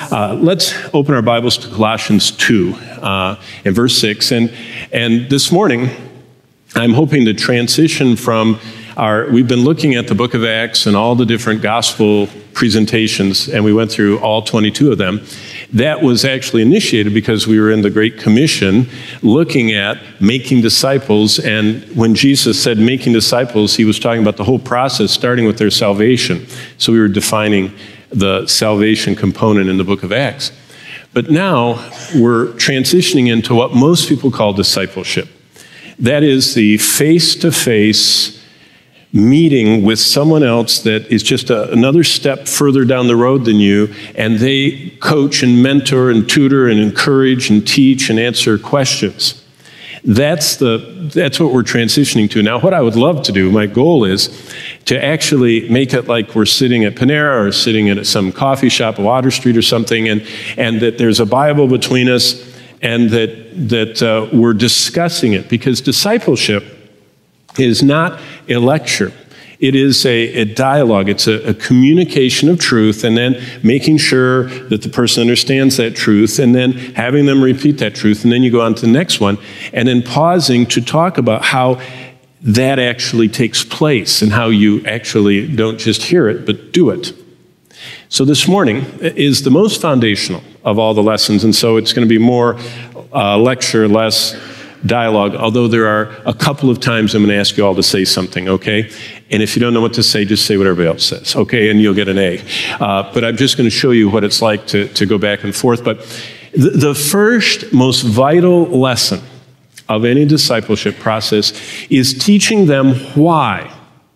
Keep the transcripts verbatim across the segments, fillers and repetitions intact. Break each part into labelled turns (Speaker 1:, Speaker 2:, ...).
Speaker 1: uh, let's open our Bibles to Colossians two uh, and verse six. And, and this morning, I'm hoping to transition from our, we've been looking at the book of Acts and all the different gospel presentations, and we went through all twenty-two of them. That was actually initiated because we were in the Great Commission looking at making disciples, and when Jesus said making disciples, he was talking about the whole process starting with their salvation. So we were defining the salvation component in the book of Acts. But now we're transitioning into what most people call discipleship. That is the face-to-face meeting with someone else that is just a, another step further down the road than you, and they coach and mentor and tutor and encourage and teach and answer questions. That's the that's what we're transitioning to. Now, what I would love to do, my goal is to actually make it like we're sitting at Panera or sitting at some coffee shop, Water Street or something, and, and that there's a Bible between us, and that, that uh, we're discussing it, because discipleship is not a lecture. It is a, a dialogue. It's a, a communication of truth, and then making sure that the person understands that truth, and then having them repeat that truth, and then you go on to the next one, and then pausing to talk about how that actually takes place and how you actually don't just hear it, but do it. So this morning is the most foundational of all the lessons, and so it's going to be more uh, lecture, less dialogue, although there are a couple of times I'm going to ask you all to say something, okay? And if you don't know what to say, just say what everybody else says, okay? And you'll get an A. Uh, but I'm just going to show you what it's like to, to go back and forth. But the, the first, most vital lesson of any discipleship process is teaching them why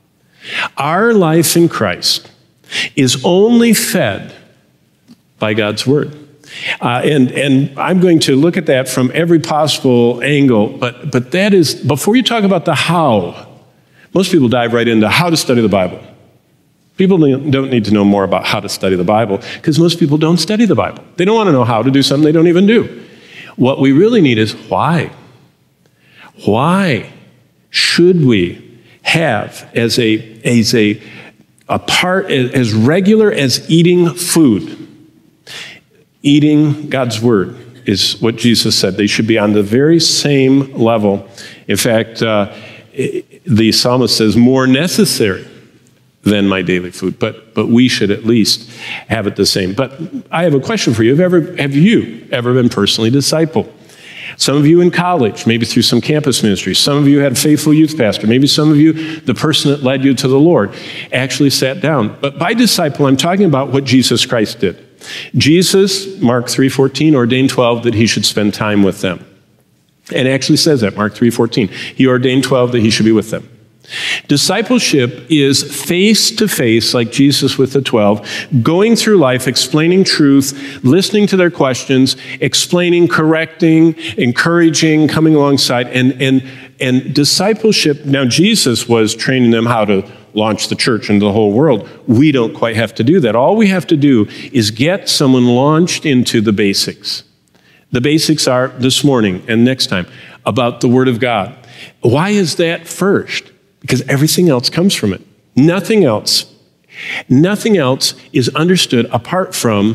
Speaker 1: our life in Christ is only fed by God's Word. Uh, and, and I'm going to look at that from every possible angle, but, but that is, before you talk about the how, most people dive right into how to study the Bible. People don't need to know more about how to study the Bible, because most people don't study the Bible. They don't want to know how to do something they don't even do. What we really need is why. Why should we have as a, as a, a part, as regular as eating food, eating God's Word is what Jesus said. They should be on the very same level. In fact, uh, the psalmist says, more necessary than my daily food. But but we should at least have it the same. But I have a question for you. Have, ever, have you ever been personally discipled? Some of you in college, maybe through some campus ministry. Some of you had a faithful youth pastor. Maybe some of you, the person that led you to the Lord, actually sat down. But by disciple, I'm talking about what Jesus Christ did. Jesus, Mark three fourteen, ordained twelve that he should spend time with them. And it actually says that, Mark three fourteen. He ordained twelve that he should be with them. Discipleship is face-to-face, like Jesus with the twelve, going through life, explaining truth, listening to their questions, explaining, correcting, encouraging, coming alongside. And, and, and discipleship, now Jesus was training them how to launch the church into the whole world. We don't quite have to do that. All we have to do is get someone launched into the basics. The basics are this morning and next time about the Word of God. Why is that first? Because everything else comes from it. Nothing else, nothing else is understood apart from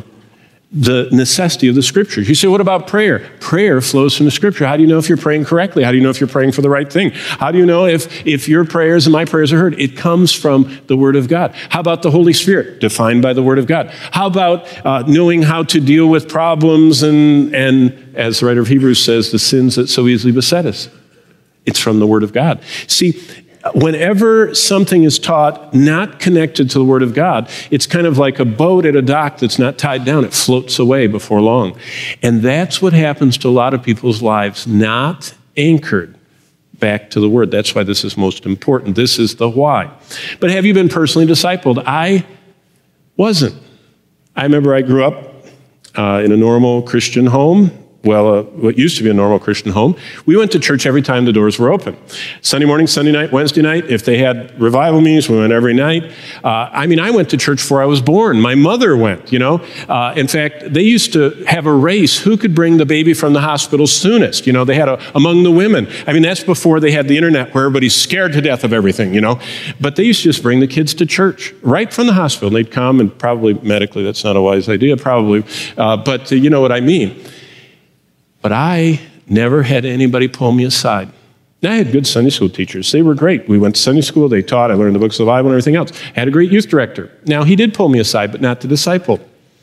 Speaker 1: the necessity of the Scriptures. You say, what about prayer? Prayer flows from the Scripture. How do you know if you're praying correctly? How do you know if you're praying for the right thing? How do you know if, if your prayers and my prayers are heard? It comes from the Word of God. How about the Holy Spirit? Defined by the Word of God. How about uh, knowing how to deal with problems and, and, as the writer of Hebrews says, the sins that so easily beset us? It's from the Word of God. See, whenever something is taught not connected to the Word of God, it's kind of like a boat at a dock that's not tied down. It floats away before long. And that's what happens to a lot of people's lives, not anchored back to the Word. That's why this is most important. This is the why. But have you been personally discipled? I wasn't. I remember I grew up uh, in a normal Christian home. well, uh, what used to be a normal Christian home. We went to church every time the doors were open. Sunday morning, Sunday night, Wednesday night. If they had revival meetings, we went every night. Uh, I mean, I went to church before I was born. My mother went, you know. Uh, in fact, they used to have a race who could bring the baby from the hospital soonest. You know, they had a, among the women. I mean, that's before they had the internet where everybody's scared to death of everything, you know. But they used to just bring the kids to church right from the hospital. They'd come, and probably medically, that's not a wise idea, probably. Uh, but uh, you know what I mean. But I never had anybody pull me aside. Now, I had good Sunday school teachers. They were great. We went to Sunday school. They taught. I learned the books of the Bible and everything else. I had a great youth director. Now, he did pull me aside, but not to disciple.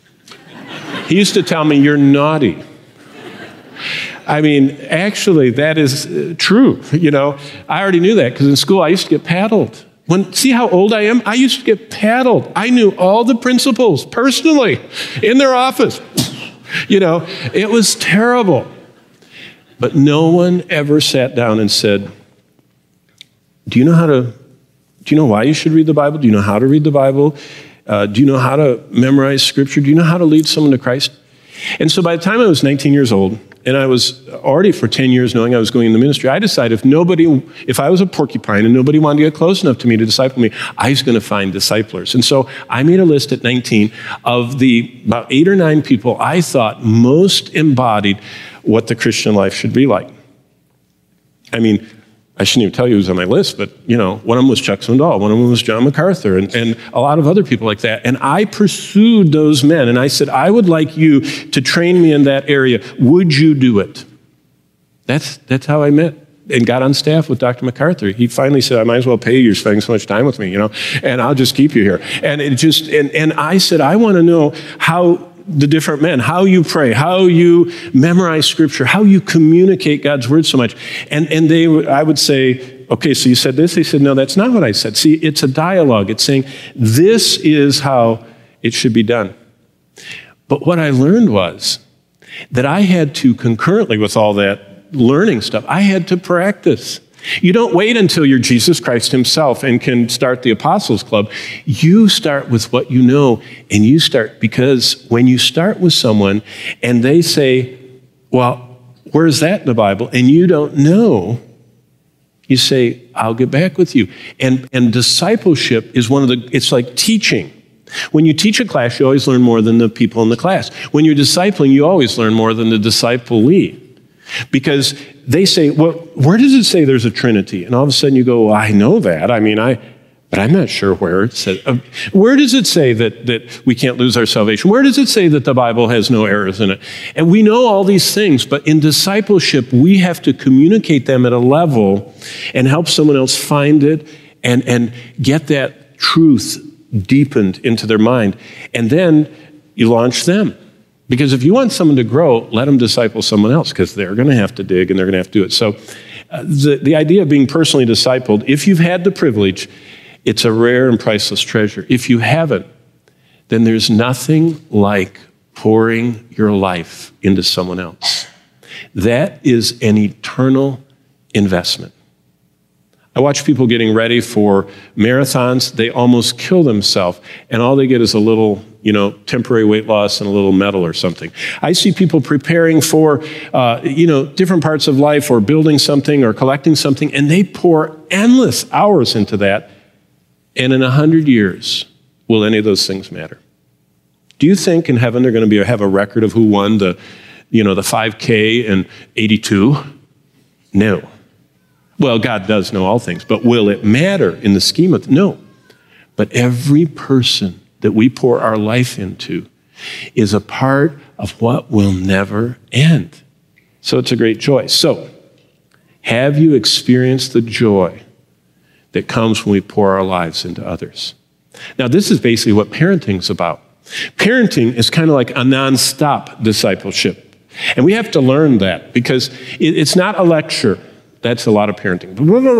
Speaker 1: He used to tell me, you're naughty. I mean, actually, that is uh, true. You know, I already knew that because in school I used to get paddled. When, see how old I am? I used to get paddled. I knew all the principals personally in their office. You know, it was terrible. But no one ever sat down and said, do you know how to, do you know why you should read the Bible? Do you know how to read the Bible? Uh, do you know how to memorize Scripture? Do you know how to lead someone to Christ? And so by the time I was nineteen years old, and I was already for ten years knowing I was going in the ministry, I decided if nobody, if I was a porcupine and nobody wanted to get close enough to me to disciple me, I was going to find disciplers. And so I made a list at nineteen of the about eight or nine people I thought most embodied what the Christian life should be like. I mean, I shouldn't even tell you who's on my list, but, you know, one of them was Chuck Swindoll, one of them was John MacArthur, and, and a lot of other people like that. And I pursued those men, and I said, I would like you to train me in that area. Would you do it? That's, that's how I met and got on staff with Doctor MacArthur. He finally said, I might as well pay you. You're spending so much time with me, you know, and I'll just keep you here. And it just, and, and I said, I want to know how the different men, how you pray, how you memorize Scripture, how you communicate God's Word so much. And, and they, I would say, okay, so you said this? They said, no, that's not what I said. See, it's a dialogue. It's saying, this is how it should be done. But what I learned was that I had to, concurrently with all that learning stuff, I had to practice. You don't wait until you're Jesus Christ himself and can start the Apostles Club. You start with what you know, and you start, because when you start with someone and they say, well, where's that in the Bible? And you don't know, you say, I'll get back with you. And, and discipleship is one of the, it's like teaching. When you teach a class, you always learn more than the people in the class. When you're discipling, you always learn more than the disciplee. Because they say, well, where does it say there's a Trinity? And all of a sudden you go, well, I know that. I mean, I, but I'm not sure where it says. Uh, where does it say that, that we can't lose our salvation? Where does it say that the Bible has no errors in it? And we know all these things, but in discipleship, we have to communicate them at a level and help someone else find it and, and get that truth deepened into their mind. And then you launch them. Because if you want someone to grow, let them disciple someone else, because they're going to have to dig and they're going to have to do it. So uh, the, the idea of being personally discipled, if you've had the privilege, it's a rare and priceless treasure. If you haven't, then there's nothing like pouring your life into someone else. That is an eternal investment. I watch people getting ready for marathons. They almost kill themselves, and all they get is a little, you know, temporary weight loss and a little medal or something. I see people preparing for, uh, you know, different parts of life or building something or collecting something, and they pour endless hours into that. And in a hundred years, will any of those things matter? Do you think in heaven they're going to be have a record of who won the, you know, the five K in eighty-two? No. Well, God does know all things, but will it matter in the scheme of, no. But every person that we pour our life into is a part of what will never end. So it's a great joy. So, have you experienced the joy that comes when we pour our lives into others? Now, this is basically what parenting is about. Parenting is kind of like a nonstop discipleship. And we have to learn that, because it's not a lecture. That's a lot of parenting.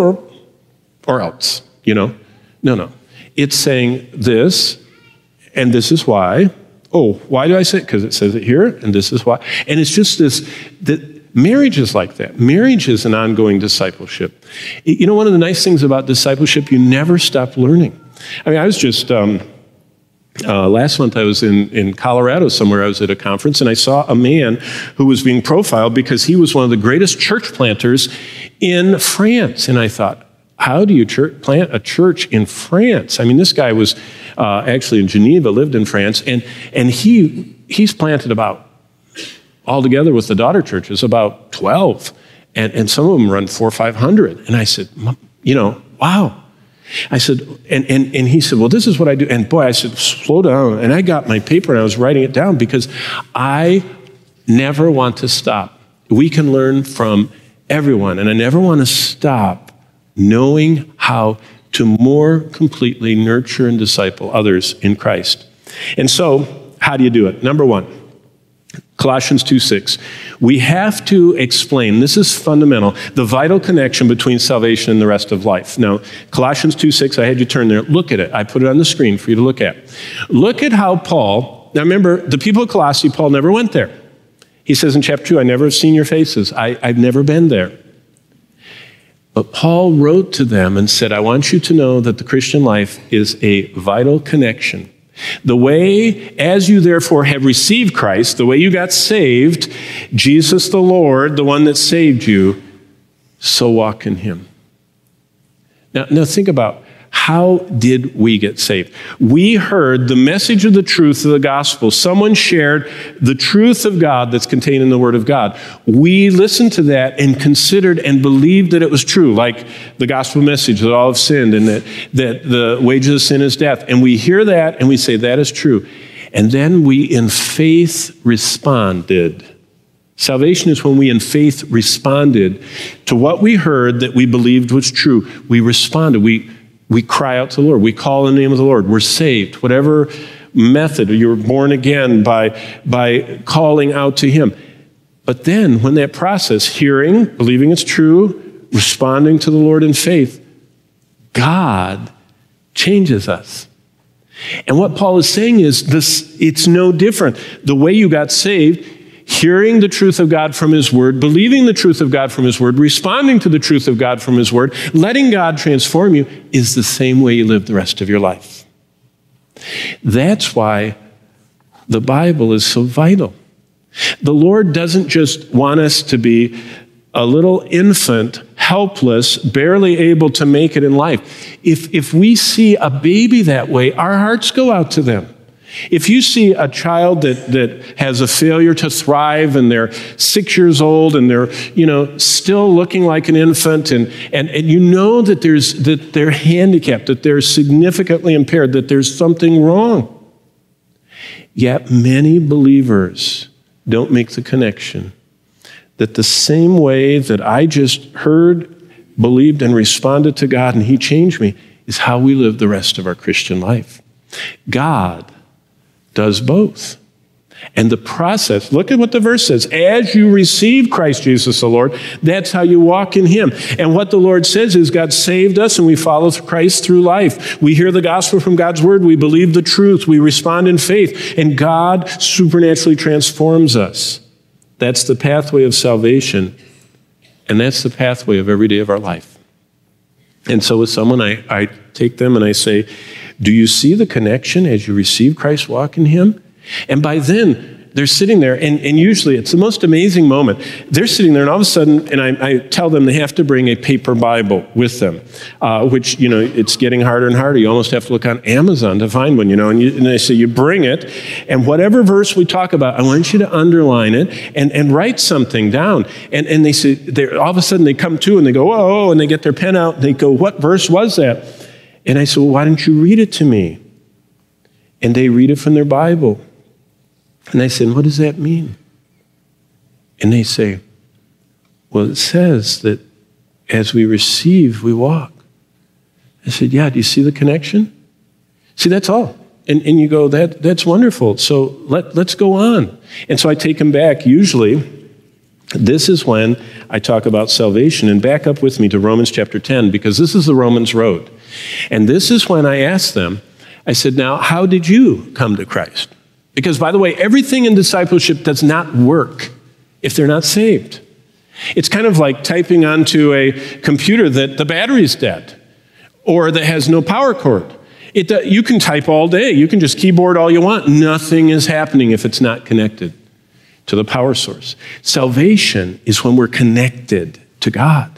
Speaker 1: Or else, you know? No, no. It's saying this, and this is why. Oh, why do I say it? Because it says it here, and this is why. And it's just this, that marriage is like that. Marriage is an ongoing discipleship. You know, one of the nice things about discipleship, you never stop learning. I mean, I was just, um, Uh, last month I was in, in Colorado somewhere. I was at a conference, and I saw a man who was being profiled because he was one of the greatest church planters in France. And I thought, how do you church, plant a church in France? I mean, this guy was uh, actually in Geneva, lived in France, and, and he he's planted about, altogether with the daughter churches, about twelve. And, and some of them run four or five hundred. And I said, you know, wow. I said, and, and, and he said, well, this is what I do. And boy, I said, slow down. And I got my paper and I was writing it down because I never want to stop. We can learn from everyone. And I never want to stop knowing how to more completely nurture and disciple others in Christ. And so, how do you do it? Number one, Colossians two six. We have to explain, this is fundamental, the vital connection between salvation and the rest of life. Now, Colossians two six, I had you turn there. Look at it. I put it on the screen for you to look at. Look at how Paul, now remember, the people of Colossae, Paul never went there. He says in chapter two, I never have seen your faces. I, I've never been there. But Paul wrote to them and said, I want you to know that the Christian life is a vital connection. The way, as you therefore have received Christ, the way you got saved, Jesus the Lord, the one that saved you, so walk in him. Now, now think about, how did we get saved? We heard the message of the truth of the gospel. Someone shared the truth of God that's contained in the Word of God. We listened to that and considered and believed that it was true, like the gospel message that all have sinned and that, that the wages of sin is death. And we hear that and we say, that is true. And then we in faith responded. Salvation is when we in faith responded to what we heard that we believed was true. We responded. We We cry out to the Lord. We call in the name of the Lord. We're saved. Whatever method, you were born again by, by calling out to him. But then when that process, hearing, believing it's true, responding to the Lord in faith, God changes us. And what Paul is saying is this: it's no different. The way you got saved, hearing the truth of God from his word, believing the truth of God from his word, responding to the truth of God from his word, letting God transform you, is the same way you live the rest of your life. That's why the Bible is so vital. The Lord doesn't just want us to be a little infant, helpless, barely able to make it in life. If, if we see a baby that way, our hearts go out to them. If you see a child that, that has a failure to thrive and they're six years old and they're, you know, still looking like an infant and, and, and you know that there's that they're handicapped, that they're significantly impaired, that there's something wrong. Yet many believers don't make the connection that the same way that I just heard, believed, and responded to God and he changed me is how we live the rest of our Christian life. God does both. And the process, look at what the verse says. As you receive Christ Jesus the Lord, that's how you walk in him. And what the Lord says is God saved us and we follow Christ through life. We hear the gospel from God's word. We believe the truth. We respond in faith. And God supernaturally transforms us. That's the pathway of salvation. And that's the pathway of every day of our life. And so with someone, I, I take them and I say, do you see the connection as you receive Christ, walk in him? And by then, they're sitting there, and, and usually it's the most amazing moment. They're sitting there, and all of a sudden, and I, I tell them they have to bring a paper Bible with them, uh, which, you know, it's getting harder and harder. You almost have to look on Amazon to find one, you know, and, you, and they say, you bring it, and whatever verse we talk about, I want you to underline it and, and write something down. And, and they say, all of a sudden they come to, and they go, whoa, and they get their pen out, and they go, what verse was that? And I said, well, why don't you read it to me? And they read it from their Bible. And I said, what does that mean? And they say, well, it says that as we receive, we walk. I said, yeah, do you see the connection? See, that's all. And, and you go, that that's wonderful. So let, let's go on. And so I take them back. Usually, this is when I talk about salvation. And back up with me to Romans chapter ten, because this is the Romans road. And this is when I asked them, I said, now, how did you come to Christ? Because, by the way, everything in discipleship does not work if they're not saved. It's kind of like typing onto a computer that the battery's dead or that has no power cord. It, uh, you can type all day. You can just keyboard all you want. Nothing is happening if it's not connected to the power source. Salvation is when we're connected to God.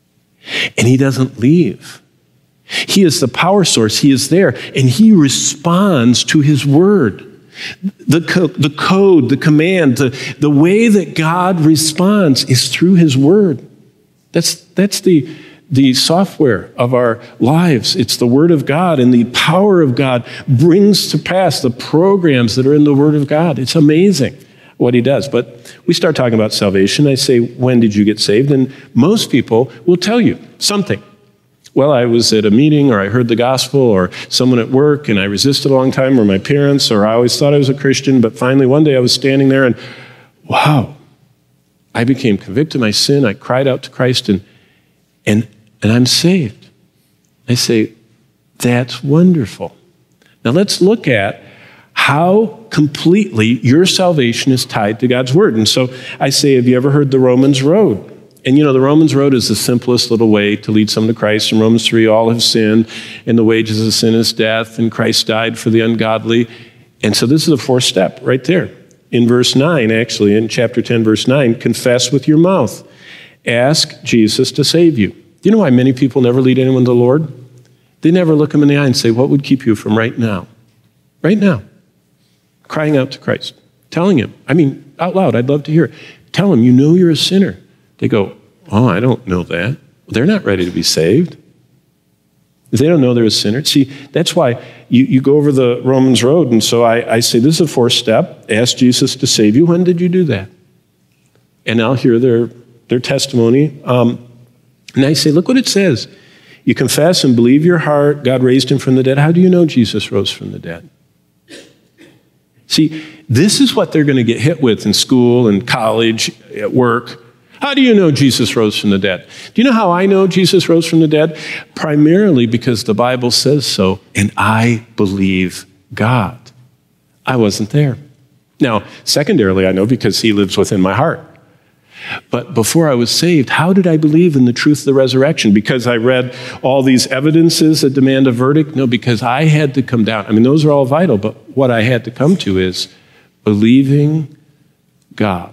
Speaker 1: And he doesn't leave. He is the power source. He is there. And he responds to his word. The, co- the code, the command, the, the way that God responds is through his word. That's, that's the, the software of our lives. It's the word of God, and the power of God brings to pass the programs that are in the word of God. It's amazing what he does. But we start talking about salvation. I say, when did you get saved? And most people will tell you something. Well, I was at a meeting, or I heard the gospel, or someone at work, and I resisted a long time, or my parents, or I always thought I was a Christian, but finally one day I was standing there and, wow, I became convicted of my sin. I cried out to Christ, and, and, and I'm saved. I say, that's wonderful. Now let's look at how completely your salvation is tied to God's word. And so I say, have you ever heard the Romans Road? And you know, the Romans Road is the simplest little way to lead someone to Christ. In Romans three, all have sinned, and the wages of sin is death, and Christ died for the ungodly. And so this is the fourth step right there. In verse nine, actually, in chapter ten, verse nine, confess with your mouth. Ask Jesus to save you. Do you know why many people never lead anyone to the Lord? They never look him in the eye and say, what would keep you from right now? Right now. Crying out to Christ. Telling him. I mean, out loud, I'd love to hear it. Tell him, you know you're a sinner. They go, oh, I don't know that. Well, they're not ready to be saved. If they don't know they're a sinner. See, that's why you, you go over the Romans Road, and so I, I say, this is a fourth step. Ask Jesus to save you. When did you do that? And I'll hear their, their testimony. Um, and I say, look what it says. You confess and believe your heart, God raised him from the dead. How do you know Jesus rose from the dead? See, this is what they're going to get hit with in school and college, at work. How do you know Jesus rose from the dead? Do you know how I know Jesus rose from the dead? Primarily because the Bible says so, and I believe God. I wasn't there. Now, secondarily, I know because he lives within my heart. But before I was saved, how did I believe in the truth of the resurrection? Because I read all these evidences that demand a verdict? No, because I had to come down. I mean, those are all vital, but what I had to come to is believing God.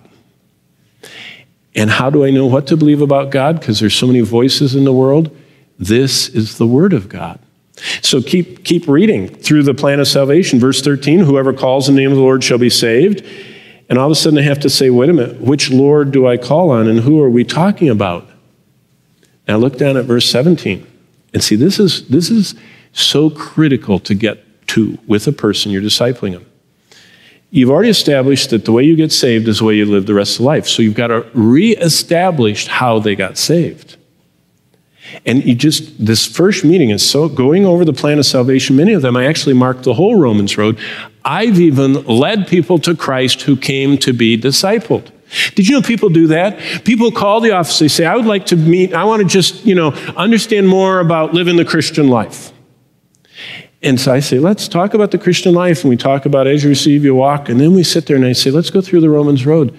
Speaker 1: And how do I know what to believe about God? Because there's so many voices in the world. This is the word of God. So keep, keep reading through the plan of salvation. Verse thirteen, whoever calls in the name of the Lord shall be saved. And all of a sudden I have to say, wait a minute, which Lord do I call on, and who are we talking about? Now look down at verse seventeen. And see, this is, this is so critical to get to with a person you're discipling them. You've already established that the way you get saved is the way you live the rest of life. So you've got to reestablish how they got saved. And you just, this first meeting is so, going over the plan of salvation, many of them, I actually marked the whole Romans Road. I've even led people to Christ who came to be discipled. Did you know people do that? People call the office, they say, I would like to meet, I want to just, you know, understand more about living the Christian life. And so I say, let's talk about the Christian life. And we talk about as you receive, you walk. And then we sit there and I say, let's go through the Romans Road.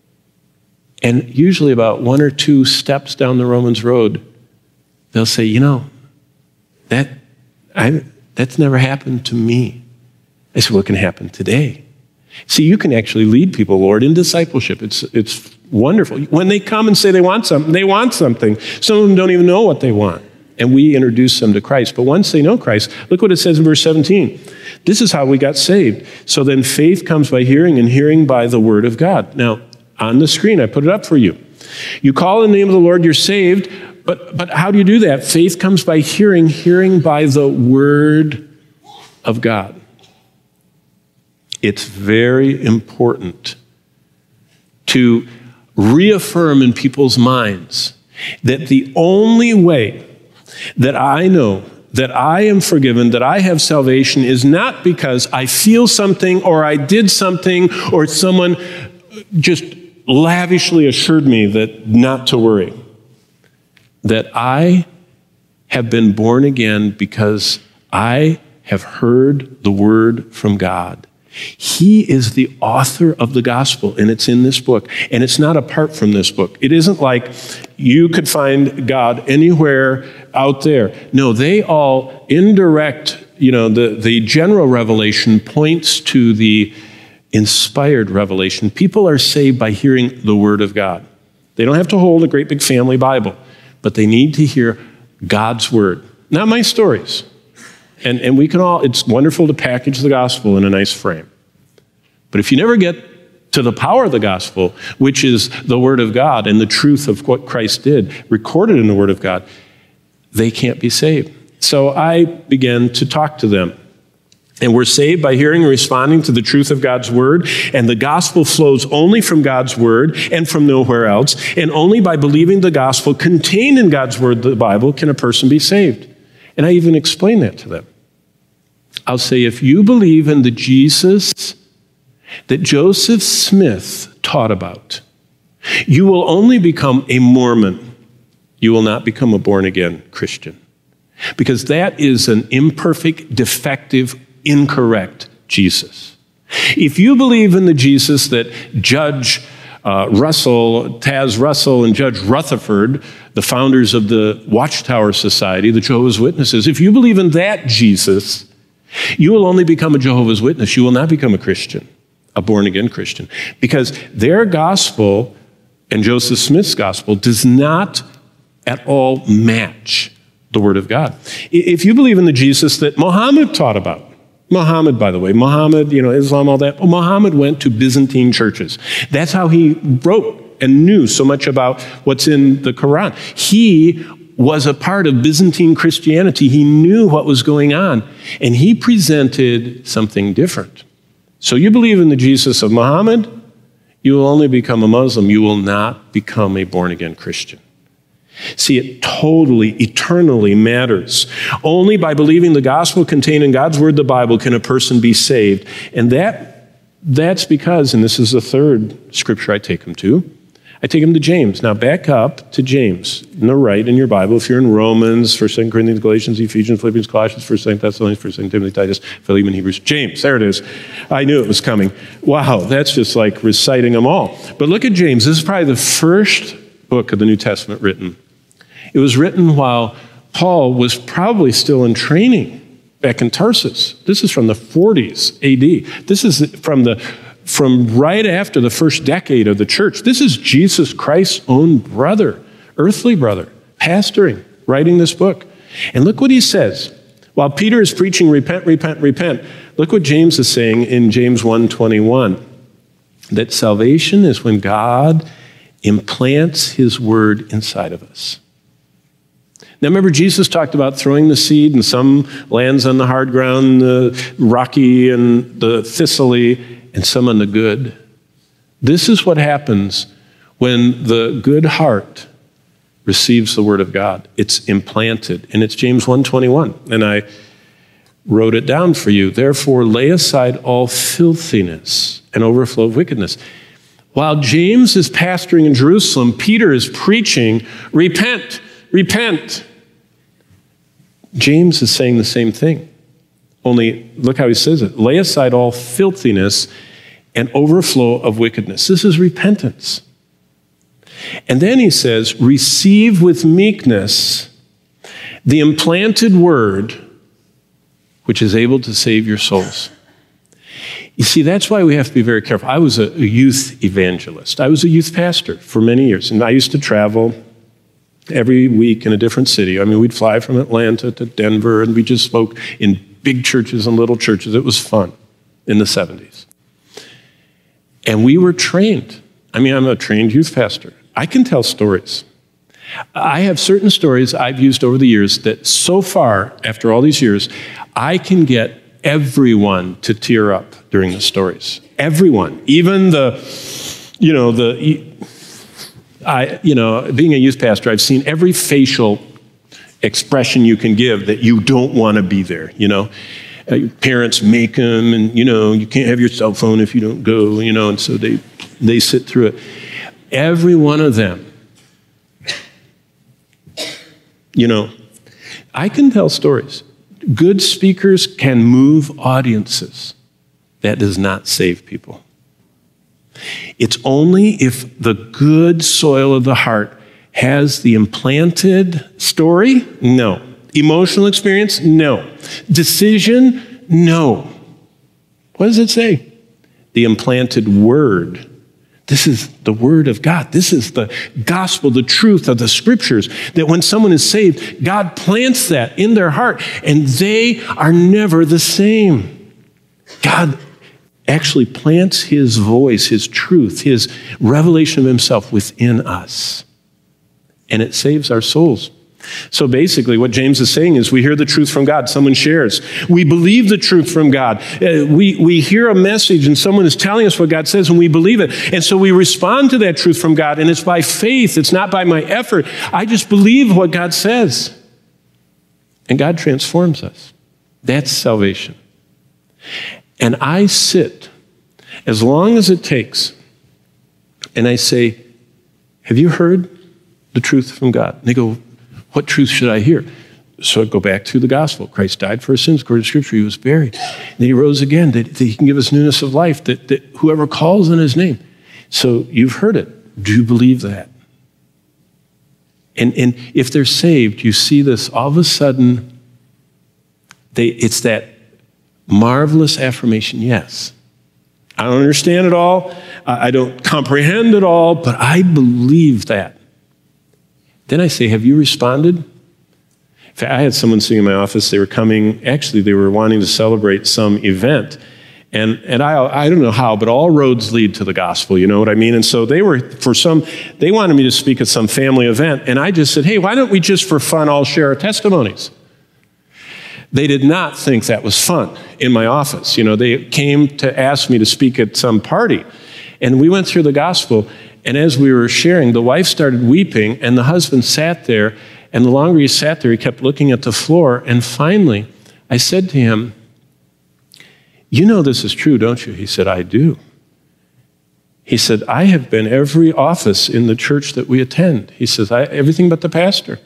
Speaker 1: And usually about one or two steps down the Romans Road, they'll say, you know, that I, that's never happened to me. I said, well, it can happen today. See, you can actually lead people, Lord, in discipleship. It's, it's wonderful. When they come and say they want something, they want something. Some of them don't even know what they want. And we introduce them to Christ. But once they know Christ, look what it says in verse seventeen. This is how we got saved. So then faith comes by hearing, and hearing by the word of God. Now, on the screen, I put it up for you. You call in the name of the Lord, you're saved. But, but how do you do that? Faith comes by hearing, hearing by the word of God. It's very important to reaffirm in people's minds that the only way that I know that I am forgiven, that I have salvation, is not because I feel something or I did something or someone just lavishly assured me that not to worry. That I have been born again because I have heard the word from God. He is the author of the gospel, and it's in this book. And it's not apart from this book. It isn't like you could find God anywhere out there. No, they all indirect you know, the, the general revelation points to the inspired revelation. People are saved by hearing the Word of God. They don't have to hold a great big family Bible, but they need to hear God's Word, not my stories. And, and we can all, it's wonderful to package the gospel in a nice frame. But if you never get to the power of the gospel, which is the Word of God and the truth of what Christ did, recorded in the Word of God, they can't be saved. So I began to talk to them. And we're saved by hearing and responding to the truth of God's Word. And the gospel flows only from God's Word and from nowhere else. And only by believing the gospel contained in God's Word, the Bible, can a person be saved. And I even explain that to them. I'll say, if you believe in the Jesus that Joseph Smith taught about, you will only become a Mormon. You will not become a born-again Christian. Because that is an imperfect, defective, incorrect Jesus. If you believe in the Jesus that Judge uh, Russell, Taz Russell, and Judge Rutherford, the founders of the Watchtower Society, the Jehovah's Witnesses, if you believe in that Jesus, you will only become a Jehovah's Witness. You will not become a Christian, a born-again Christian. Because their gospel and Joseph Smith's gospel does not at all match the Word of God. If you believe in the Jesus that Muhammad taught about, Muhammad, by the way, Muhammad, you know, Islam, all that, well, Muhammad went to Byzantine churches. That's how he wrote and knew so much about what's in the Quran. He was a part of Byzantine Christianity. He knew what was going on, and he presented something different. So you believe in the Jesus of Muhammad, you will only become a Muslim. You will not become a born-again Christian. See, it totally, eternally matters. Only by believing the gospel contained in God's Word, the Bible, can a person be saved. And that that's because, and this is the third scripture I take them to, I take them to James. Now back up to James. On the right in your Bible, if you're in Romans, First, Second Corinthians, Galatians, Ephesians, Philippians, Colossians, First, Second Thessalonians, First, Second Timothy, Titus, Philemon, Hebrews, James. There it is. I knew it was coming. Wow, that's just like reciting them all. But look at James. This is probably the first book of the New Testament written. It was written while Paul was probably still in training back in Tarsus. This is from the forties A D. This is from the from right after the first decade of the church. This is Jesus Christ's own brother, earthly brother, pastoring, writing this book. And look what he says. While Peter is preaching, repent, repent, repent, look what James is saying in James one twenty-one, that salvation is when God implants his word inside of us. Now remember, Jesus talked about throwing the seed, and some lands on the hard ground, the rocky and the thistly, and some on the good. This is what happens when the good heart receives the Word of God. It's implanted, and it's James one twenty-one, and I wrote it down for you. Therefore, lay aside all filthiness and overflow of wickedness. While James is pastoring in Jerusalem, Peter is preaching, repent, repent. James is saying the same thing. Only look how he says it. Lay aside all filthiness and overflow of wickedness. This is repentance. And then he says, receive with meekness the implanted word which is able to save your souls. You see, that's why we have to be very careful. I was a youth evangelist. I was a youth pastor for many years, and I used to travel every week in a different city. I mean, we'd fly from Atlanta to Denver, and we just spoke in big churches and little churches. It was fun in the seventies. And we were trained. I mean, I'm a trained youth pastor. I can tell stories. I have certain stories I've used over the years that so far, after all these years, I can get everyone to tear up during the stories. Everyone. Even the, you know, the... I, you know, being a youth pastor, I've seen every facial expression you can give that you don't want to be there, you know. Uh, your parents make them, and, you know, you can't have your cell phone if you don't go, you know, and so they, they sit through it. Every one of them, you know, I can tell stories. Good speakers can move audiences. That does not save people. It's only if the good soil of the heart has the implanted story. No, Emotional experience? No. Decision? No. What does it say? The implanted word. This is the word of God. This is the gospel, the truth of the scriptures, that when someone is saved, God plants that in their heart, and they are never the same. God actually plants his voice, his truth, his revelation of himself within us, and it saves our souls. So basically what James is saying is we hear the truth from God, someone shares. We believe the truth from God. Uh, we, we hear a message and someone is telling us what God says and we believe it. And so we respond to that truth from God, and it's by faith. It's not by my effort. I just believe what God says. And God transforms us. That's salvation. And I sit as long as it takes and I say, have you heard the truth from God? And they go, what truth should I hear? So I go back to the gospel. Christ died for our sins according to Scripture. He was buried. And then he rose again, that, that he can give us newness of life, that, that whoever calls on his name. So you've heard it. Do you believe that? And, and if they're saved, you see this, all of a sudden, they, it's that marvelous affirmation, yes. I don't understand it all. I don't comprehend it all, but I believe that. Then I say, have you responded? In fact, I had someone sitting in my office. They were coming, actually, they were wanting to celebrate some event. And, and I, I don't know how, but all roads lead to the gospel, you know what I mean? And so they were, for some, they wanted me to speak at some family event. And I just said, hey, why don't we just for fun all share our testimonies? They did not think that was fun in my office. You know, they came to ask me to speak at some party. And we went through the gospel. And as we were sharing, the wife started weeping, and the husband sat there. And the longer he sat there, he kept looking at the floor. And finally, I said to him, you know this is true, don't you? He said, I do. He said, I have been every office in the church that we attend. He says, I, everything but the pastor.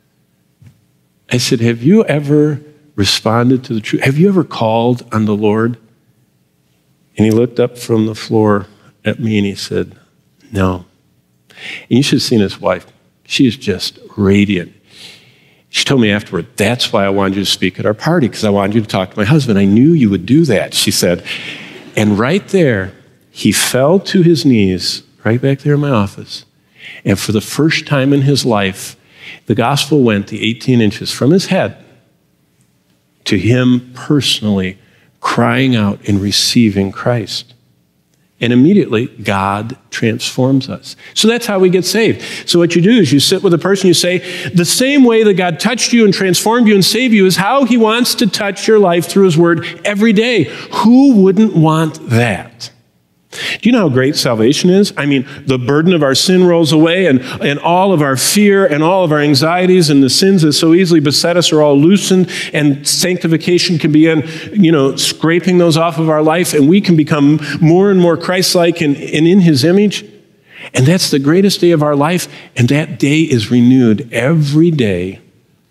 Speaker 1: I said, have you ever responded to the truth? Have you ever called on the Lord? And he looked up from the floor at me and he said, no. And you should have seen his wife. She is just radiant. She told me afterward, that's why I wanted you to speak at our party, because I wanted you to talk to my husband. I knew you would do that, she said. And right there, he fell to his knees, right back there in my office. And for the first time in his life, the gospel went the eighteen inches from his head to him personally crying out and receiving Christ. And immediately, God transforms us. So that's how we get saved. So what you do is you sit with a person, you say, the same way that God touched you and transformed you and saved you is how he wants to touch your life through his word every day. Who wouldn't want that? Do you know how great salvation is? I mean, the burden of our sin rolls away, and, and all of our fear and all of our anxieties and the sins that so easily beset us are all loosened, and sanctification can begin, you know, scraping those off of our life, and we can become more and more Christ-like and, and in his image. And that's the greatest day of our life, and that day is renewed every day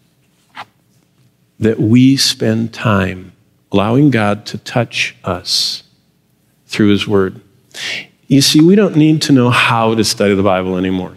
Speaker 1: that we spend time allowing God to touch us through his word. You see, we don't need to know how to study the Bible anymore.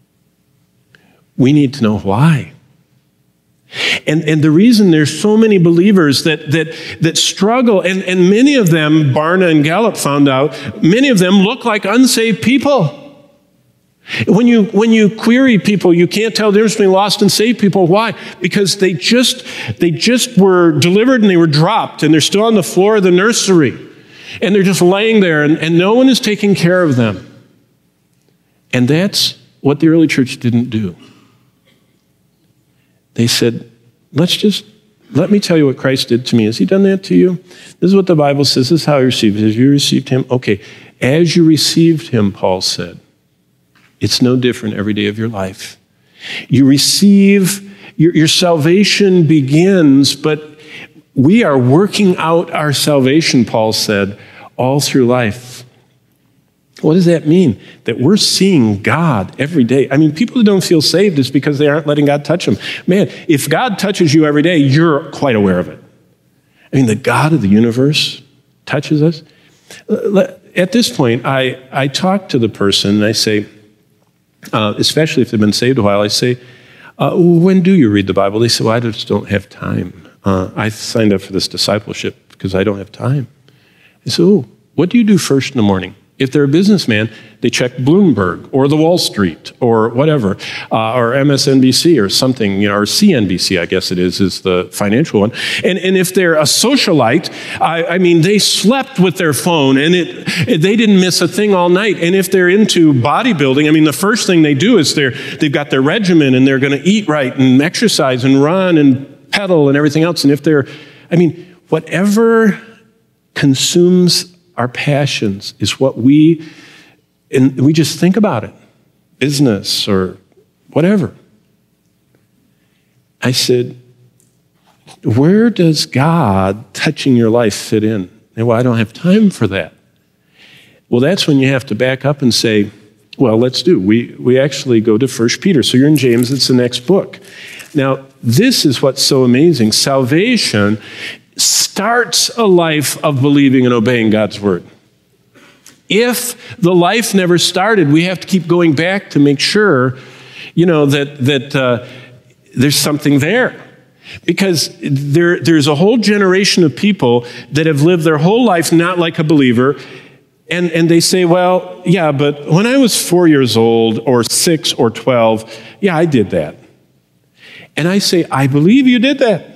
Speaker 1: We need to know why. And, and the reason there's so many believers that, that, that struggle, and, and many of them, Barna and Gallup found out, many of them look like unsaved people. When you, when you query people, you can't tell the difference between lost and saved people. Why? Because they just, they just were delivered and they were dropped, and they're still on the floor of the nursery. And they're just laying there, and, and no one is taking care of them. And that's what the early church didn't do. They said, let's just, let me tell you what Christ did to me. Has he done that to you? This is what the Bible says. This is how he received it. As you received him, okay. As you received him, Paul said, it's no different every day of your life. You receive, your, your salvation begins, but we are working out our salvation, Paul said, all through life. What does that mean? That we're seeing God every day. I mean, people who don't feel saved is because they aren't letting God touch them. Man, if God touches you every day, you're quite aware of it. I mean, the God of the universe touches us. At this point, I, I talk to the person and I say, uh, especially if they've been saved a while, I say, Uh, when do you read the Bible? They say, well, I just don't have time. Uh, I signed up for this discipleship because I don't have time. I say, oh, what do you do first in the morning? If they're a businessman, they check Bloomberg or the Wall Street or whatever, uh, or M S N B C or something, you know, or C N B C, I guess it is, is the financial one. And, and if they're a socialite, I, I mean, they slept with their phone and it, it, they didn't miss a thing all night. And if they're into bodybuilding, I mean, the first thing they do is they're, they've got their regimen and they're going to eat right and exercise and run and pedal and everything else. And if they're, I mean, whatever consumes our passions is what we, and we just think about it, business or whatever. I said, where does God touching your life fit in? And well, I don't have time for that. Well, that's when you have to back up and say, well, let's do. We, we actually go to First Peter. So you're in James, it's the next book. Now, this is what's so amazing. Salvation starts a life of believing and obeying God's word. If the life never started, we have to keep going back to make sure, you know, that that uh, there's something there. Because there, there's a whole generation of people that have lived their whole life not like a believer, and, and they say, well, yeah, but when I was four years old or six or twelve, yeah, I did that. And I say, I believe you did that.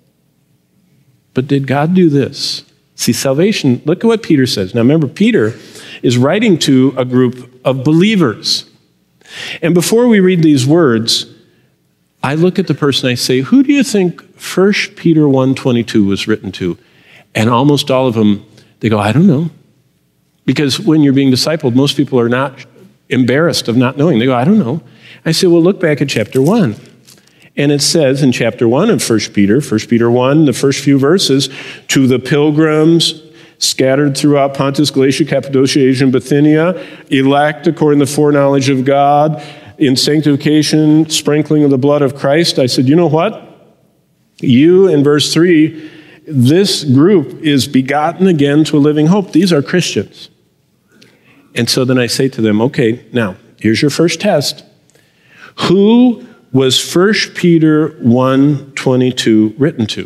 Speaker 1: But did God do this? See, salvation, look at what Peter says. Now remember, Peter is writing to a group of believers. And before we read these words, I look at the person, I say, who do you think First Peter one twenty-two was written to? And almost all of them, they go, I don't know. Because when you're being discipled, most people are not embarrassed of not knowing. They go, I don't know. I say, well, look back at chapter one. And it says in chapter one of First Peter, First Peter one, the first few verses, to the pilgrims scattered throughout Pontus, Galatia, Cappadocia, Asia, and Bithynia, elect according to the foreknowledge of God, in sanctification, sprinkling of the blood of Christ. I said, you know what? You, in verse three, this group is begotten again to a living hope. These are Christians. And so then I say to them, okay, now, here's your first test. Who was First Peter one twenty-two written to?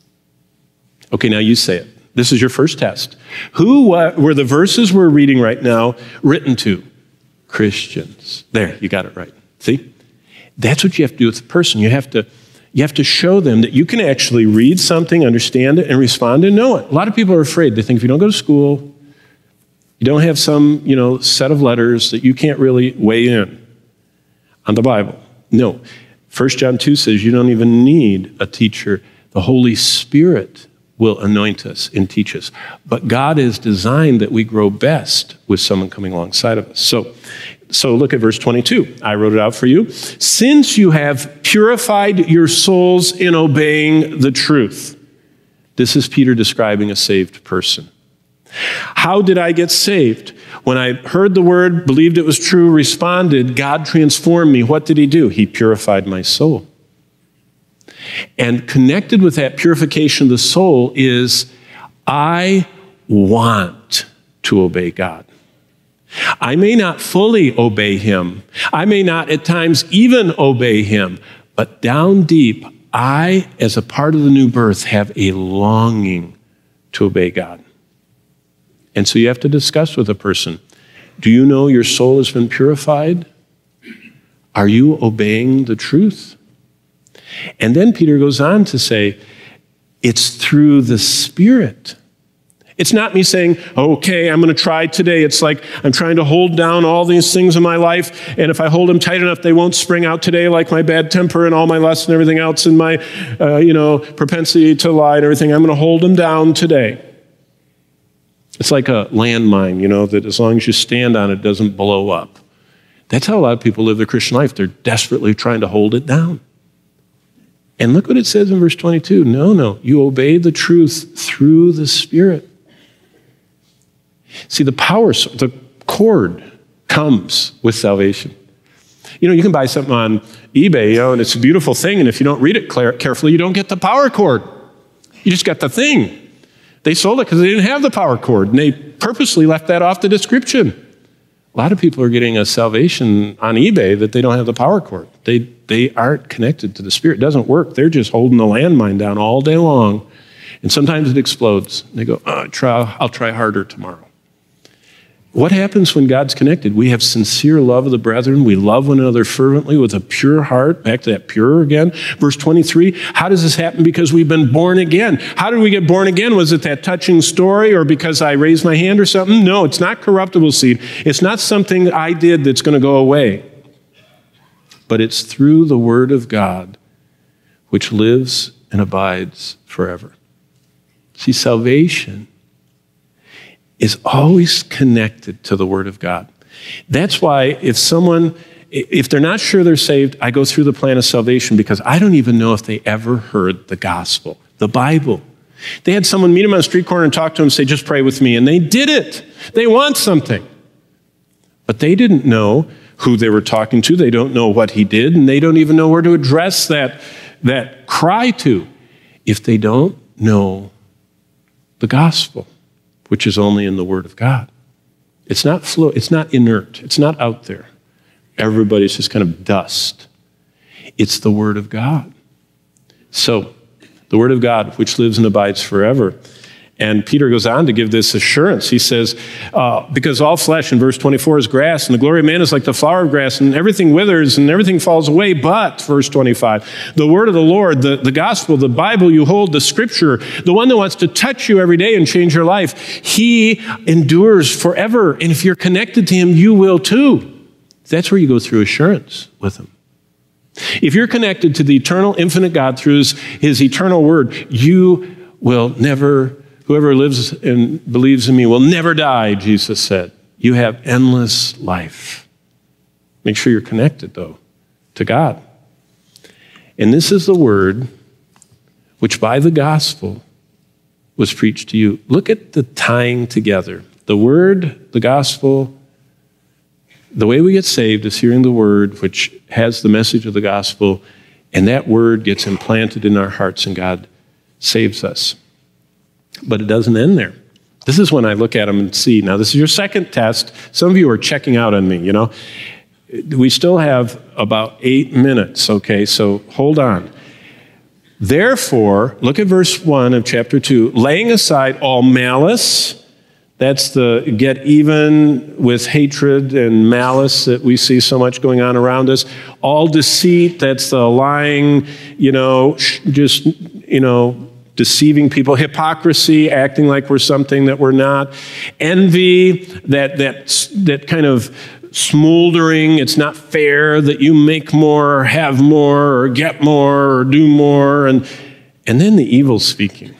Speaker 1: Okay, now you say it. This is your first test. Who uh, were the verses we're reading right now written to? Christians. There, you got it right. See? That's what you have to do with the person. You have to, you have to show them that you can actually read something, understand it, and respond and know it. A lot of people are afraid. They think if you don't go to school, you don't have some, you know, set of letters that you can't really weigh in on the Bible. No. First John two says you don't even need a teacher. The Holy Spirit will anoint us and teach us. But God has designed that we grow best with someone coming alongside of us. So, so look at verse twenty-two. I wrote it out for you. Since you have purified your souls in obeying the truth. This is Peter describing a saved person. How did I get saved? When I heard the word, believed it was true, responded, God transformed me. What did he do? He purified my soul. And connected with that purification of the soul is, I want to obey God. I may not fully obey him. I may not at times even obey him. But down deep, I, as a part of the new birth, have a longing to obey God. And so you have to discuss with a person, do you know your soul has been purified? Are you obeying the truth? And then Peter goes on to say, it's through the Spirit. It's not me saying, okay, I'm going to try today. It's like I'm trying to hold down all these things in my life, and if I hold them tight enough, they won't spring out today, like my bad temper and all my lust and everything else and my, uh, you know, propensity to lie and everything. I'm going to hold them down today. It's like a landmine, you know, that as long as you stand on it, it doesn't blow up. That's how a lot of people live their Christian life. They're desperately trying to hold it down. And look what it says in verse twenty-two. No, no, you obey the truth through the Spirit. See, the power, the cord comes with salvation. You know, you can buy something on eBay, you know, and it's a beautiful thing, and if you don't read it carefully, you don't get the power cord. You just got the thing. They sold it because they didn't have the power cord, and they purposely left that off the description. A lot of people are getting a salvation on eBay that they don't have the power cord. They, they aren't connected to the Spirit. It doesn't work. They're just holding the landmine down all day long. And sometimes it explodes. They go, oh, try, I'll try harder tomorrow. What happens when God's connected? We have sincere love of the brethren. We love one another fervently with a pure heart. Back to that pure again. Verse twenty-three, how does this happen? Because we've been born again. How did we get born again? Was it that touching story or because I raised my hand or something? No, it's not corruptible seed. It's not something I did that's going to go away. But it's through the Word of God, which lives and abides forever. See, salvation is always connected to the Word of God. That's why if someone, if they're not sure they're saved, I go through the plan of salvation because I don't even know if they ever heard the gospel, the Bible. They had someone meet them on a street corner and talk to them and say, just pray with me. And they did it. They want something. But they didn't know who they were talking to. They don't know what he did. And they don't even know where to address that, that cry to if they don't know the gospel, which is only in the Word of God. It's not flow, it's not inert. It's not out there. Everybody's just kind of dust. It's the Word of God. So, the Word of God, which lives and abides forever. And Peter goes on to give this assurance. He says, uh, because all flesh, in verse twenty-four, is grass, and the glory of man is like the flower of grass, and everything withers, and everything falls away. But, verse twenty-five, the word of the Lord, the, the gospel, the Bible you hold, the scripture, the one that wants to touch you every day and change your life, he endures forever. And if you're connected to him, you will too. That's where you go through assurance with him. If you're connected to the eternal, infinite God through his, his eternal word, you will never, whoever lives and believes in me will never die, Jesus said. You have endless life. Make sure you're connected, though, to God. And this is the word which by the gospel was preached to you. Look at the tying together. The word, the gospel. The way we get saved is hearing the word, which has the message of the gospel, and that word gets implanted in our hearts, and God saves us. But it doesn't end there. This is when I look at them and see, now this is your second test. Some of you are checking out on me, you know. We still have about eight minutes, okay, so hold on. Therefore, look at verse one of chapter two, laying aside all malice. That's the get even with hatred and malice that we see so much going on around us. All deceit, that's the lying, you know, just, you know, deceiving people. Hypocrisy, acting like we're something that we're not. Envy, that that that kind of smoldering, it's not fair that you make more or have more or get more or do more. And, and then the evil speaking.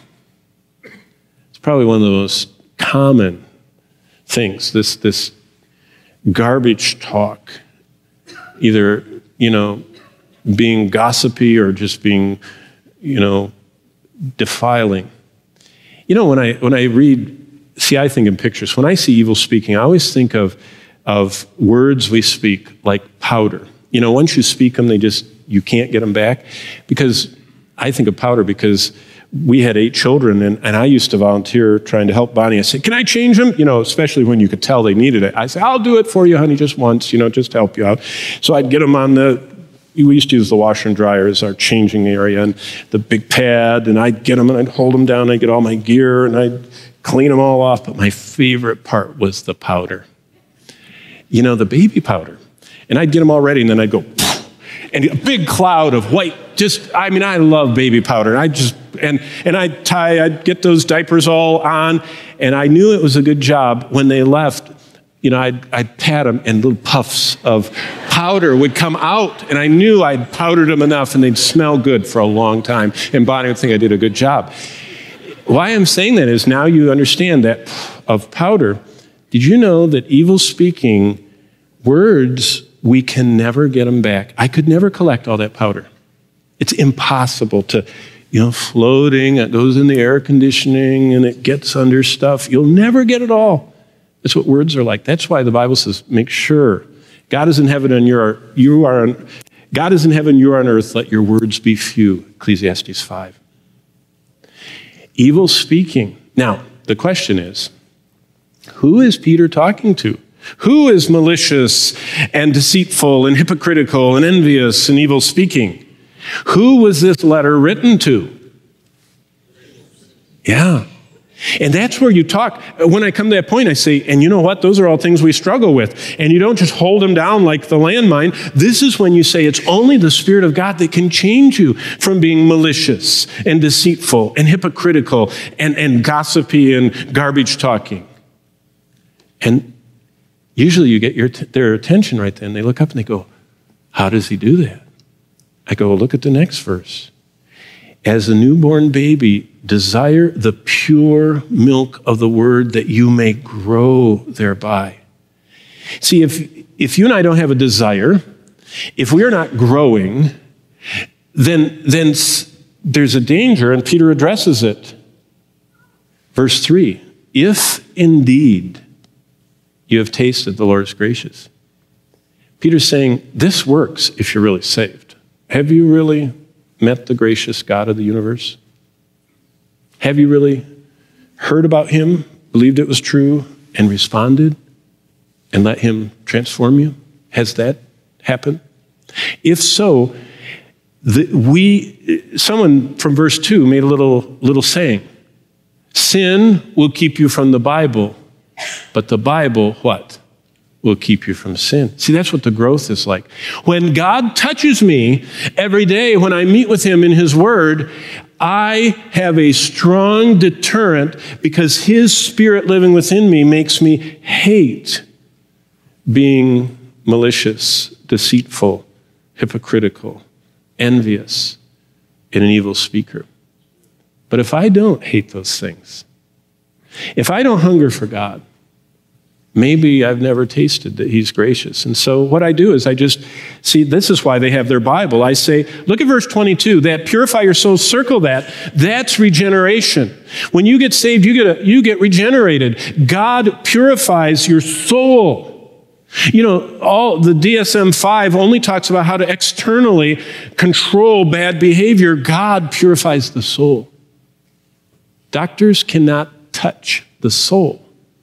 Speaker 1: It's probably one of the most common things, this this garbage talk, either, you know, being gossipy or just being, you know, defiling. You know, when I when I read, see, I think in pictures. When I see evil speaking, I always think of of words we speak like powder. You know, once you speak them, they just, you can't get them back. Because I think of powder because we had eight children, and, and I used to volunteer trying to help Bonnie. I said, can I change them? You know, especially when you could tell they needed it. I said, I'll do it for you, honey, just once, you know, just to help you out. So I'd get them on the, we used to use the washer and dryer as our changing area, and the big pad, and I'd get them, and I'd hold them down, and I'd get all my gear, and I'd clean them all off. But my favorite part was the powder. You know, the baby powder. And I'd get them all ready, and then I'd go, and a big cloud of white, just, I mean, I love baby powder. And I just, and, and I'd tie, I'd get those diapers all on, and I knew it was a good job. When they left, you know, I'd, I'd pat them, and little puffs of powder would come out, and I knew I'd powdered them enough, and they'd smell good for a long time. And Bonnie would think I did a good job. Why I'm saying that is now you understand that of powder. Did you know that evil speaking words, we can never get them back? I could never collect all that powder. It's impossible to, you know, floating, it goes in the air conditioning and it gets under stuff. You'll never get it all. That's what words are like. That's why the Bible says, make sure. God is in heaven and you are, you are on, God is in heaven, you are on earth, let your words be few. Ecclesiastes five. Evil speaking. Now, the question is, who is Peter talking to? Who is malicious and deceitful and hypocritical and envious and evil speaking? Who was this letter written to? Yeah. And that's where you talk. When I come to that point, I say, and you know what? Those are all things we struggle with. And you don't just hold them down like the landmine. This is when you say it's only the Spirit of God that can change you from being malicious and deceitful and hypocritical and, and gossipy and garbage talking. And usually you get your, their attention right then. They look up and they go, how does he do that? I go, look at the next verse. As a newborn baby, desire the pure milk of the word that you may grow thereby. See, if, if you and I don't have a desire, if we are not growing, then, then there's a danger, and Peter addresses it. Verse three, if indeed you have tasted the Lord is gracious. Peter's saying, this works if you're really saved. Have you really met the gracious God of the universe? Have you really heard about him, believed it was true, and responded and let him transform you? Has that happened? If so, the, we, someone from verse two made a little, little saying, sin will keep you from the Bible, but the Bible, what? Will keep you from sin. See, that's what the growth is like. When God touches me every day, when I meet with him in his word, I have a strong deterrent because his Spirit living within me makes me hate being malicious, deceitful, hypocritical, envious, and an evil speaker. But if I don't hate those things, if I don't hunger for God, maybe I've never tasted that he's gracious. And so what I do is I just, see, this is why they have their Bible. I say, look at verse twenty-two, that purify your souls, circle that. That's regeneration. When you get saved, you get, a, you get regenerated. God purifies your soul. You know, all the D S M five only talks about how to externally control bad behavior. God purifies the soul. Doctors cannot touch the soul.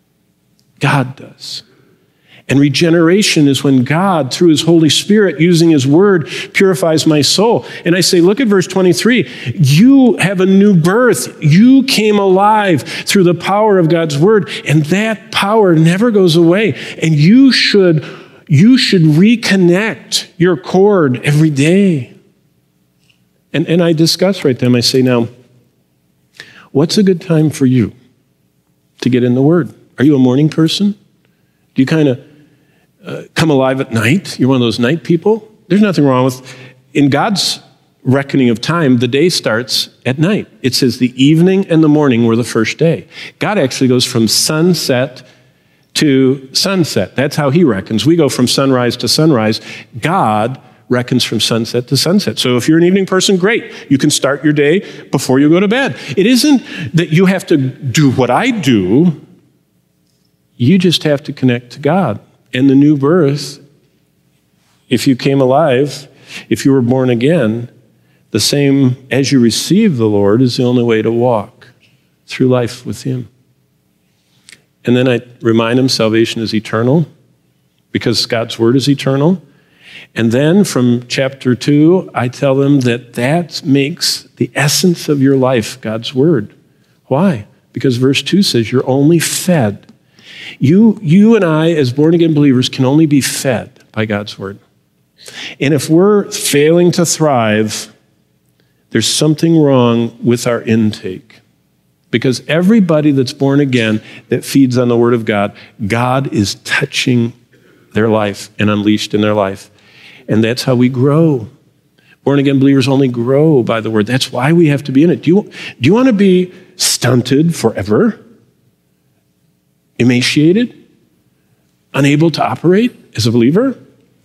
Speaker 1: God does. And regeneration is when God, through his Holy Spirit, using his word, purifies my soul. And I say, look at verse twenty-three. You have a new birth. You came alive through the power of God's word, and that power never goes away. And you should, you should reconnect your cord every day. And, and I discuss right then, I say, now, what's a good time for you to get in the word? Are you a morning person? Do you kind of uh, come alive at night? You're one of those night people? There's nothing wrong with, in God's reckoning of time, the day starts at night. It says the evening and the morning were the first day. God actually goes from sunset to sunset. That's how he reckons. We go from sunrise to sunrise. God reckons from sunset to sunset. So if you're an evening person, great. You can start your day before you go to bed. It isn't that you have to do what I do. You just have to connect to God. And the new birth, if you came alive, if you were born again, the same as you receive the Lord is the only way to walk through life with him. And then I remind them salvation is eternal because God's word is eternal. And then from chapter two, I tell them that that makes the essence of your life God's word. Why? Because verse two says you're only fed. You, you and I, as born-again believers, can only be fed by God's word. And if we're failing to thrive, there's something wrong with our intake. Because everybody that's born again that feeds on the word of God, God is touching their life and unleashed in their life. And that's how we grow. Born-again believers only grow by the word. That's why we have to be in it. Do you, do you want to be stunted forever? Emaciated? Unable to operate as a believer?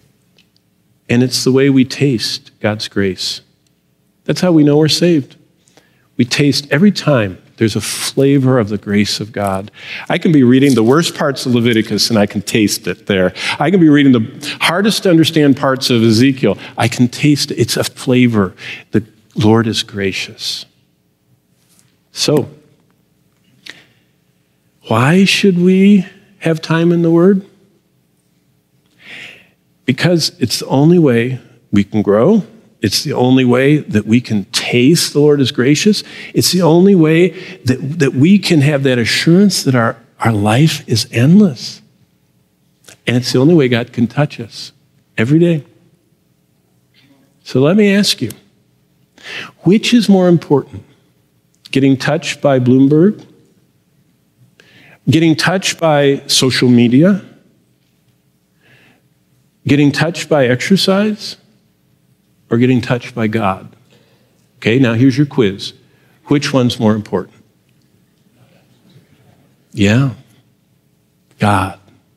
Speaker 1: And it's the way we taste God's grace. That's how we know we're saved. We taste every time there's a flavor of the grace of God. I can be reading the worst parts of Leviticus and I can taste it there. I can be reading the hardest to understand parts of Ezekiel. I can taste it. It's a flavor. The Lord is gracious. So, why should we have time in the Word? because it's the only way we can grow. It's the only way that we can taste the Lord is gracious. It's the only way that, that we can have that assurance that our, our life is endless. And it's the only way God can touch us every day. So let me ask you, which is more important? Getting touched by Bloomberg? Getting touched by social media? Getting touched by exercise? Or getting touched by God? Okay, now here's your quiz. Which one's more important? Yeah, God.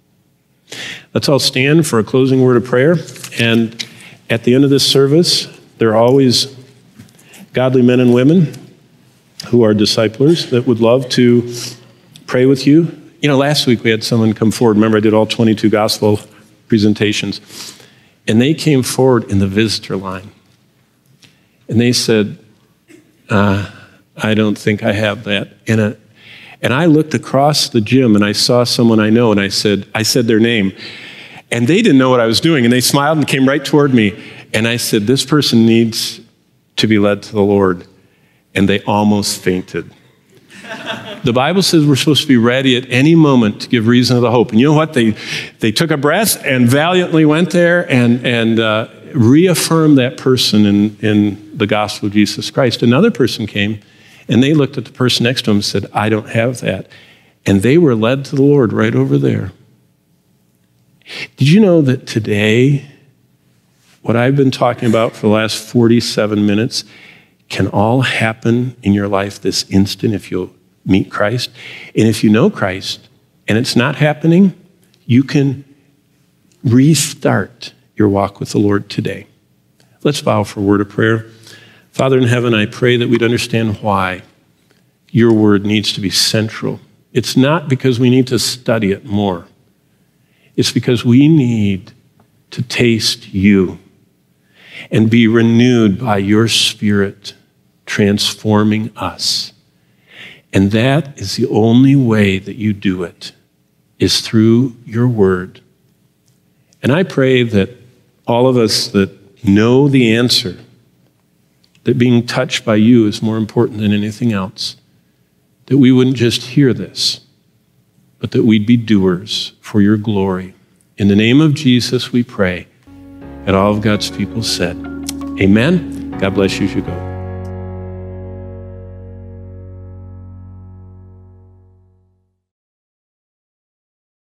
Speaker 1: Let's all stand for a closing word of prayer. And at the end of this service, there are always godly men and women who are disciplers that would love to pray with you. You know, last week we had someone come forward. Remember, I did all twenty-two gospel presentations. And they came forward in the visitor line. And they said, uh, I don't think I have that. And, a, and I looked across the gym and I saw someone I know and I said, I said their name. And they didn't know what I was doing. And they smiled and came right toward me. And I said, this person needs to be led to the Lord. And they almost fainted. The Bible says we're supposed to be ready at any moment to give reason to the hope. And you know what? They they took a breath and valiantly went there and, and uh, reaffirmed that person in, in the gospel of Jesus Christ. Another person came and they looked at the person next to him and said, I don't have that. And they were led to the Lord right over there. Did you know that today, what I've been talking about for the last forty-seven minutes can all happen in your life this instant if you'll meet Christ? And if you know Christ and it's not happening, you can restart your walk with the Lord today. Let's vow for a word of prayer. Father in heaven, I pray that we'd understand why your word needs to be central. It's not because we need to study it more. It's because we need to taste you and be renewed by your Spirit transforming us. And that is the only way that you do it, is through your word. And I pray that all of us that know the answer, that being touched by you is more important than anything else, that we wouldn't just hear this, but that we'd be doers for your glory. In the name of Jesus, we pray. And all of God's people said, amen. God bless you as you go.